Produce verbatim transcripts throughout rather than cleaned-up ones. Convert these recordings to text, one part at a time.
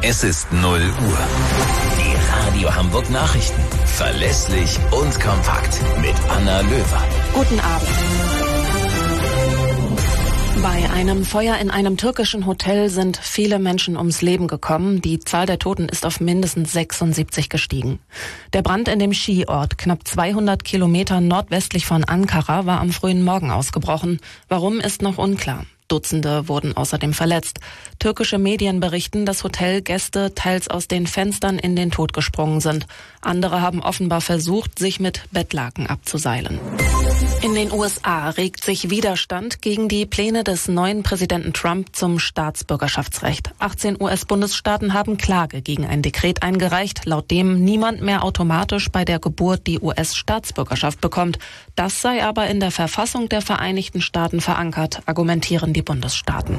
Es ist null Uhr. Die Radio Hamburg Nachrichten. Verlässlich und kompakt mit Anna Löwer. Guten Abend. Bei einem Feuer in einem türkischen Hotel sind viele Menschen ums Leben gekommen. Die Zahl der Toten ist auf mindestens sechsundsiebzig gestiegen. Der Brand in dem Skiort, knapp zweihundert Kilometer nordwestlich von Ankara, war am frühen Morgen ausgebrochen. Warum, ist noch unklar. Dutzende wurden außerdem verletzt. Türkische Medien berichten, dass Hotelgäste teils aus den Fenstern in den Tod gesprungen sind. Andere haben offenbar versucht, sich mit Bettlaken abzuseilen. In den U S A regt sich Widerstand gegen die Pläne des neuen Präsidenten Trump zum Staatsbürgerschaftsrecht. achtzehn U S-Bundesstaaten haben Klage gegen ein Dekret eingereicht, laut dem niemand mehr automatisch bei der Geburt die U S-Staatsbürgerschaft bekommt. Das sei aber in der Verfassung der Vereinigten Staaten verankert, argumentieren die Bundesstaaten.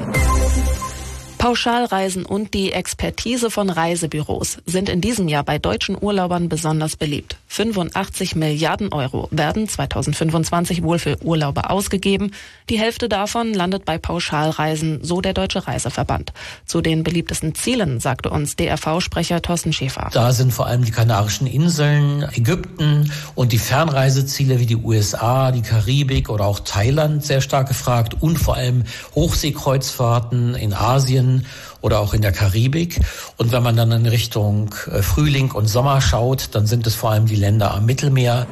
Pauschalreisen und die Expertise von Reisebüros sind in diesem Jahr bei deutschen Urlaubern besonders beliebt. fünfundachtzig Milliarden Euro werden zweitausendfünfundzwanzig wohl für Urlaube ausgegeben. Die Hälfte davon landet bei Pauschalreisen, so der Deutsche Reiseverband. Zu den beliebtesten Zielen sagte uns D R V-Sprecher Thorsten Schäfer. Da sind vor allem die Kanarischen Inseln, Ägypten und die Fernreiseziele wie die U S A, die Karibik oder auch Thailand sehr stark gefragt und vor allem Hochseekreuzfahrten in Asien oder auch in der Karibik. Und wenn man dann in Richtung Frühling und Sommer schaut, dann sind es vor allem die Länder am Mittelmeer.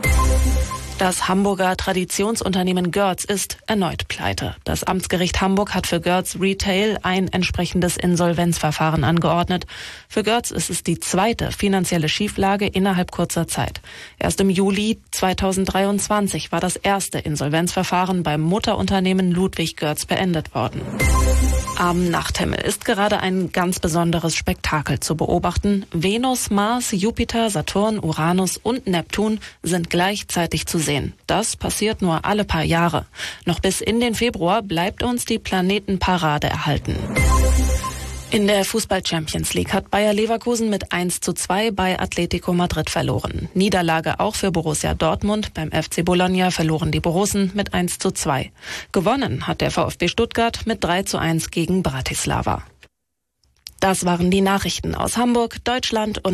Das Hamburger Traditionsunternehmen Görz ist erneut pleite. Das Amtsgericht Hamburg hat für Görz Retail ein entsprechendes Insolvenzverfahren angeordnet. Für Görz ist es die zweite finanzielle Schieflage innerhalb kurzer Zeit. Erst im Juli zweitausenddreiundzwanzig war das erste Insolvenzverfahren beim Mutterunternehmen Ludwig Görz beendet worden. Am Nachthimmel ist gerade ein ganz besonderes Spektakel zu beobachten. Venus, Mars, Jupiter, Saturn, Uranus und Neptun sind gleichzeitig zu sehen. Das passiert nur alle paar Jahre. Noch bis in den Februar bleibt uns die Planetenparade erhalten. In der Fußball-Champions League hat Bayer Leverkusen mit eins zu zwei bei Atletico Madrid verloren. Niederlage auch für Borussia Dortmund. Beim F C Bologna verloren die Borussen mit eins zu zwei. Gewonnen hat der VfB Stuttgart mit drei zu eins gegen Bratislava. Das waren die Nachrichten aus Hamburg, Deutschland und